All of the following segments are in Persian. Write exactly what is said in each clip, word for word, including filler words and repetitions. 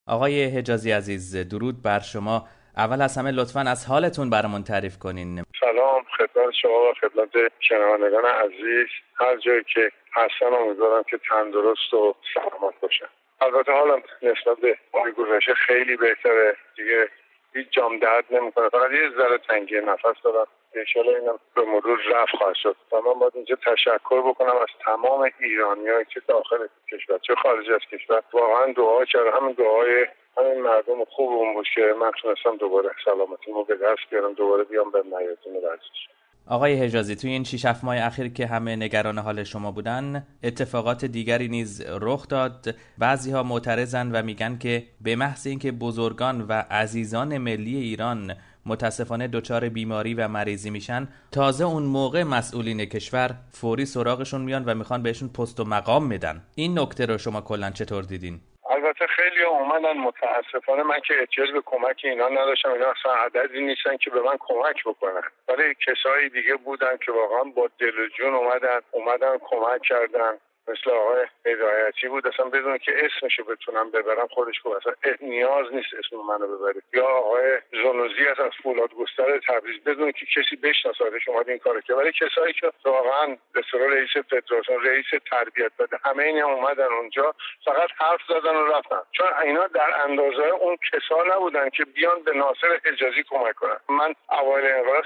آقای حجازی عزیز، درود بر شما. اول از همه لطفاً از حالتون برامون تعریف کنین. سلام خدمت شما و خدمت شنوندگان عزیز. هر جایی که هستن امیدوارم که تندرست و سلامت باشن. البته حالم نسبت به ماه گذشته خیلی بهتره دیگه، هیچ جام درد نمیکنه، فقط یه ذره تنگی نفس دارم. انشالله اینم به مرور رفع خواهد شد. من باید اینجا تشکر بکنم از تمام ایرانیایی که داخل کشور چه خارج از کشور واقعا دعا کردن. همین دعای همین مردم خوبمون بود که من تونستم دوباره سلامتیمو به دست بیارم، دوباره بیام به میادین ورزش. آقای حجازی، توی این شش هفت ماه اخیر که همه نگران حال شما بودن، اتفاقات دیگری نیز رخ داد. بعضی‌ها معترضن و میگن که به محض اینکه بزرگان و عزیزان ملی ایران متاسفانه دچار بیماری و مریضی میشن، تازه اون موقع مسئولین کشور فوری سراغشون میان و میخوان بهشون پست و مقام میدن. این نکته رو شما کلا چطور دیدین؟ البته خیلی اومدن، متاسفانه من که احتیاج به کمک اینا نداشتم، اینا اصلا عددی نیستن که به من کمک بکنن، ولی کسایی دیگه بودن که واقعا با دل و جون اومدن اومدن کمک کردن. مثل آقای هدایتی بود، اصلا بدون که اسمشو بتونم ببرم خودش گفت اصلا نیاز نیست اسم منو ببرید. یا آقای زنوزی از فولادگستر تبریز، بدون که کسی بشناسادش اومد این کارو کرد. ولی کسایی که واقعا به اصطلاح رئیس فدراسیون، رئیس تربیت بده، همه اینا اومدن اونجا فقط حرف زدن و رفتن، چون اینا در اندازه اون کسا نبودن که بیان به ناصر حجازی کمک کنن. من اوایل انقلاب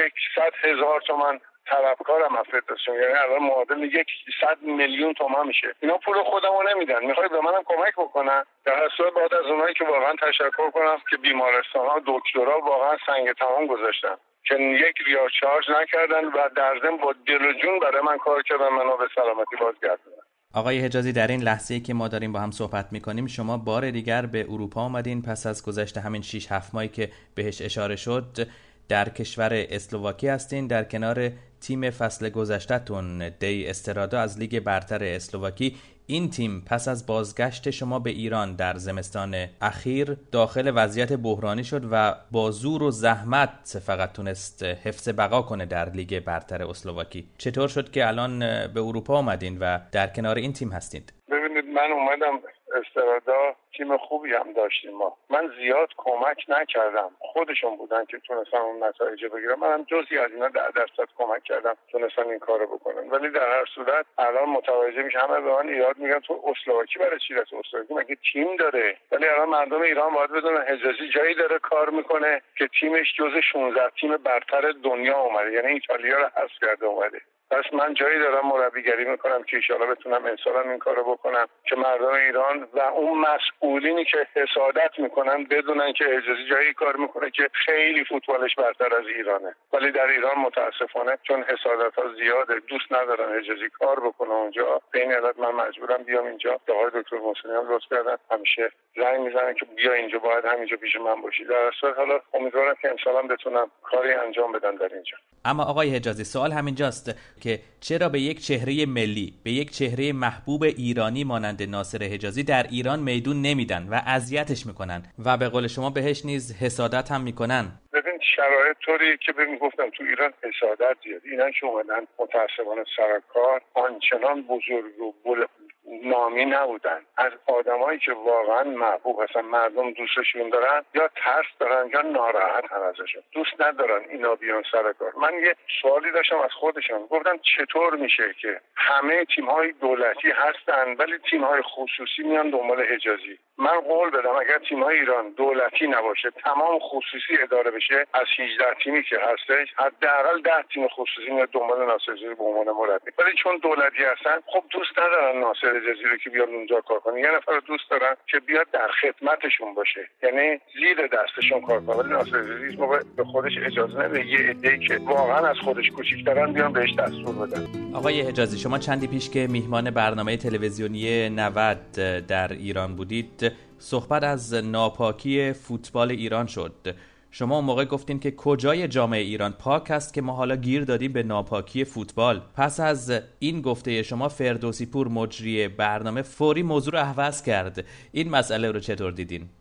صد هزار تومان طلبکارم از فدراسیون، یعنی الان معادل یک صد میلیون تومان میشه. اینا پول خودمو نمیدن، میخوای به منم کمک بکنن. در هر صورت بعد از اونایی که واقعا تشکر کنم که بیمارستان‌ها دکترها واقعا سنگ تمام گذاشتن که یک ریال چارج نکردن و در ضمن با دل و جون برای من کار کردن، منو به سلامتی بازگردوندن. آقای حجازی، در این لحظه‌ای که ما داریم با هم صحبت می‌کنیم، شما بار دیگر به اروپا آمدین پس از گذشت همین شش هفت ماهی که بهش اشاره شد. در کشور اسلواکی هستین در کنار تیم فصل گذشته‌تون دی استرادا از لیگ برتر اسلواکی. این تیم پس از بازگشت شما به ایران در زمستان اخیر داخل وضعیت بحرانی شد و با زور و زحمت فقط تونست حفظ بقا کنه در لیگ برتر اسلواکی. چطور شد که الان به اروپا آمدین و در کنار این تیم هستید؟ ببینید، من اومدم استرادا، تیم خوبی هم داشتیم ما. من زیاد کمک نکردم، خودشون بودن که تونستن اون نتایج بگیرن. منم جزئی از اینا در درصد کمک کردم تونستن این کارو بکنن. ولی در هر صورت الان متوجه میشم همه به من ایراد میگن تو اسلواکی برای چی رفتی؟ اسلواکی مگه تیم داره؟ ولی الان مردم ایران باید بدونن حجازی جایی داره کار میکنه که تیمش جزو شانزده تیم برتر دنیا اومده، یعنی ایتالیا رو حذف کرده اومده. پس من جایی دارم مربیگری میکنم که انشالله بتونم امسالم این کارو بکنم که مردم ایران و اون مسئولینی که حسادت میکنن بدونن که حجازی جایی کار میکنه که خیلی فوتبالش برتر از ایرانه. ولی در ایران متاسفانه چون حسادت ها زیاده، دوست ندارن حجازی کار بکنه اونجا. به این علت من مجبورم بیام اینجا. آقای دکتر محسنی هم لطف کردن، همیشه زنگ میزنن که بیا اینجا، باید همینجا پیش من باشی. در اصل حالا امیدوارم که امسالم بتونم کاری انجام بدم در اینجا. اما آقای حجازی، سوال همینجاست که چرا به یک چهره ملی، به یک چهره محبوب ایرانی مانند ناصر حجازی در ایران میدون نمیدن و اذیتش میکنن و به قول شما بهش نیز حسادت هم میکنن؟ ببین شرایط طوری که ببین گفتم تو ایران حسادت زیاد. اینا که اومدن متاسفانه سر کار آنچنان بزرگ و بل... نامی نبودن. از آدمایی که واقعا محبوب هستن، مردم دوستشون دارن، یا ترس دارن یا ناراحت هم ازشون، دوست ندارن اینا بیان سر کار. من یه سوالی داشتم از خودشون، گفتم چطور میشه که همه تیم‌های دولتی هستن ولی تیم‌های خصوصی میان دنبال حجازی؟ من قول بدم اگر تیم‌های ایران دولتی نباشه، تمام خصوصی اداره بشه، از هجده تیمی که هستش حداقل ده تیم خصوصی میاد دنبال ناصر حجازی به عنوان مربی. ولی چون دولتی هستن، خب دوست ندارن ناصر حجازی رو که بیاد اونجا کار کنه. یه نفر دوست دارن که بیاد در خدمتشون باشه، یعنی زیر دستشون کار کنه. ولی ناصر حجازی موقع به خودش اجازه نمیده یه عده‌ای که واقعا از خودش کوچیک‌ترن بیان بهش دستور بدن. آقای حجازی، شما چندی پیش که میهمان برنامه تلویزیونی نود در ایران بودید، صحبت از ناپاکی فوتبال ایران شد. شما اون موقع گفتین که کجای جامعه ایران پاک است که ما حالا گیر دادیم به ناپاکی فوتبال. پس از این گفته شما فردوسی پور مجری برنامه فوری موضوع رو عوض کرد. این مسئله رو چطور دیدین؟ البته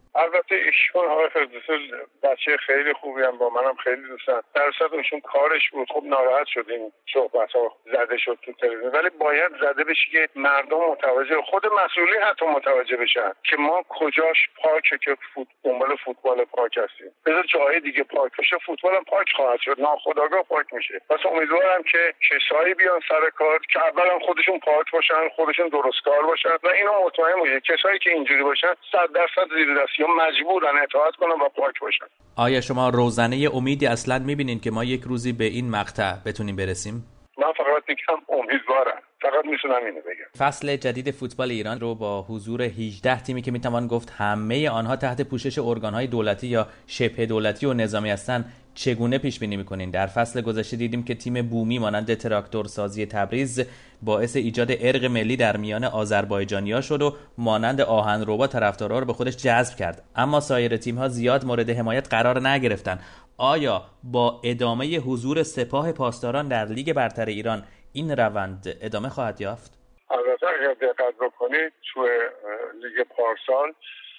البته ایشون آقای فردوسی بچه خیلی خوبی هم، با منم خیلی دوستن. در اصل ایشون کارش بود، خب ناراحت شد این صحبت‌ها زده شد تو تلویزیون، ولی باید زده بشه که مردم متوجه، خود مسئولین حتی متوجه بشن که ما کجاش پاکه که فوت دنبال فوتبال پاک هستیم. بذار جای دیگه پاک بشه، فوتبال هم پاک خواهد شد، ناخودآگاه پاک میشه. پس امیدوارم که کسایی بیان سر کار که اولا خودشون پاک باشن، خودشون درستکار باشن و اینو مطمئن باشید کسایی که اینجوری باشن صد درصد زیر دستی ها مجبورن اطاعت کنن و پاک باشن. آیا شما روزنه امیدی اصلا میبینین که ما یک روزی به این مقطع بتونیم برسیم؟ من فقط میگم امیدوارم، فقط میتونم اینو بگم. فصل جدید فوتبال ایران رو با حضور هجده تیمی که میتوان گفت همه آنها تحت پوشش ارگانهای دولتی یا شبه دولتی و نظامی هستند چگونه پیش بینی میکنین؟ در فصل گذشته دیدیم که تیم بومی مانند تراکتورسازی تبریز باعث ایجاد ارق ملی در میان آذربایجانی‌ها شد و مانند آهنربا طرفدارا رو به خودش جذب کرد، اما سایر تیم‌ها زیاد مورد حمایت قرار نگرفتن. آیا با ادامه حضور سپاه پاسداران در لیگ برتر ایران این روند ادامه خواهد یافت؟ البته اگر دقت بکنید تو لیگ پارسال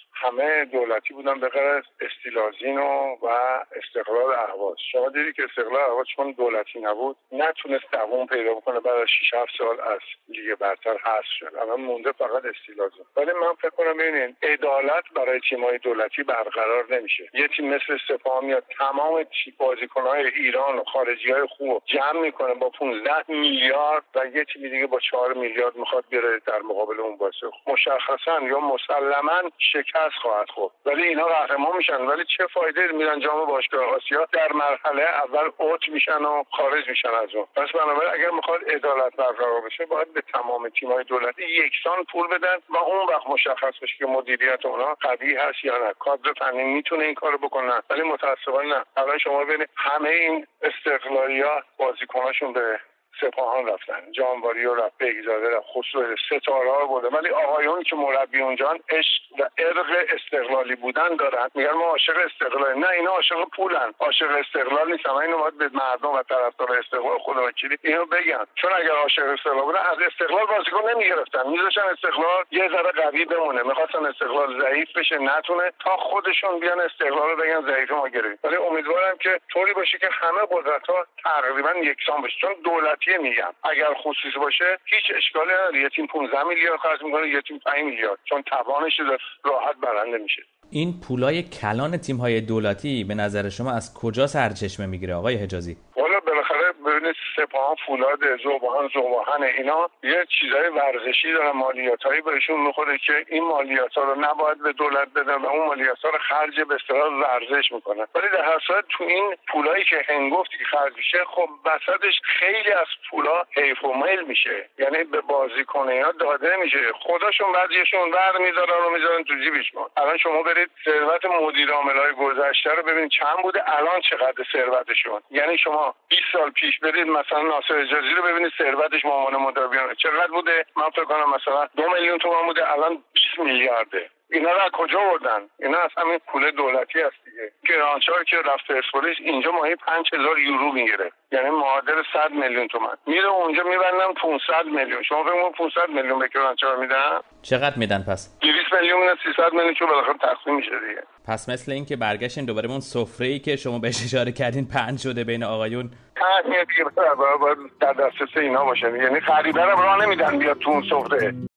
همه دولتی بودن به غیر از استیلازین و استقلال اهواز. شما دیدی که استقلال اهواز چون دولتی نبود نتونست دوام پیدا بکنه، بعد از شش هفت سال از لیگ برتر حذف شد. الان مونده فقط استیلازین. ولی من فکر کنم ببینید عدالت برای تیم‌های دولتی برقرار نمیشه. یه تیم مثل سپاه میاد تمام بازیکن‌های ایران و خارجی‌های خوب جمع میکنه با پانزده میلیارد و یه تیم دیگه با چهار میلیارد میخواد بیاره در مقابل اون بازی. مشخصاً یا مسلماً شکست خواهد خورد. ولی اینا قهرمان میشن، ولی چه فایده میرن جام باشگاه آسیا در مرحله اول اوت میشن و خارج میشن از اون. پس بنابراین اگر میخواد عدالت برقرار بشه باید به تمام تیم‌های دولتی یکسان پول بدن و اون وقت مشخص بشه که مدیریت اونها قوی هست یا نه. کادر فنی میتونه این کارو بکنه، ولی متأسفانه نه. الان شما ببینید همه این استقلالی‌ها بازیکناشون به سپاهان رفتن، جانواری رو رفت، بگذاره رفت، خصوص ستاره ها بوده، ولی آقایون که مربی اونجان عشق و ارق استقلالی بودن دارن، میگن ما عاشق استقلال. نه، اینا عاشق پولن، عاشق استقلال نیستن. اینو باید به مردم و طرفدار استقلال خودوکیلی اینو بگن، چون اگر عاشق استقلال بودن از استقلال بازیکن نمیگرفتن، میذاشتن استقلال یه ذره قوی بمونه. میخواستن استقلال ضعیف بشه، نتونه، تا خودشون بیان استقلال رو بگن ضعیف ما گرفتیم. ولی امیدوارم که طوری باشه که همه قدرت‌ها تقریبا یکسان بشه، چون دولتی میگم اگر خصوصی باشه هیچ اشکالی نداره. یه تیم پانزده میلیارد خرج میکنه، یه تیم پنج میلیارد، چون توانش راحت برنده میشه. این پولای کلان تیم‌های دولتی به نظر شما از کجا سرچشمه میگیره آقای حجازی؟ والا بالاخره ببینید سپاه، فولاد، ذوبان، ذوبان اینا یه چیزای ورزشی دارن، مالیاتایی بهشون میخوره که این مالیاتا رو نباید به دولت بدن و اون مالیاتا رو خرج به اصطلاح ورزش میکنن. ولی در هر صورت تو این پولایی که هنگفتی که خرج میشه، خب وسطش خیلی از پولا حیف و میل میشه، یعنی به بازیکن‌ها داده میشه، خودشون بعضیشون ور میذارن و میذارن تو جیبشون. الان شما برید ثروت مدیر عاملای گذشته رو ببینید چند بوده، الان چقدر ثروتشون. یعنی شما بیست سال پیش برید مثلا ناصر حجازی رو ببینید ثروتش به عنوان مدربیان چقدر بوده. من فکر کنم مثلا دو میلیون تومان بوده، الان بیست میلیارده. اینا رو از کجا بردن؟ اینا از همین پول دولتی هست دیگه. گرانچار که رفت پرسپولیس اینجا ماهی پنج هزار یورو میگیره، یعنی معادل صد میلیون تومان. میره اونجا میبندن پانصد میلیون. شما فکر می‌کنید پانصد میلیون به گرانچار میدن؟ چقدر میدن پس؟ دویست میلیون نه سیصد میلیون، چون بالاخره تقسیم میشه دیگه. پس مثل این که برگشتین دوباره اون سفره‌ای که شما بهش اشاره کردین پنج شده بین آقایون. همین دیگه باید در دسترس اینا باشه، یعنی خریدارم راه نمیدن بیاد تو اون سفره.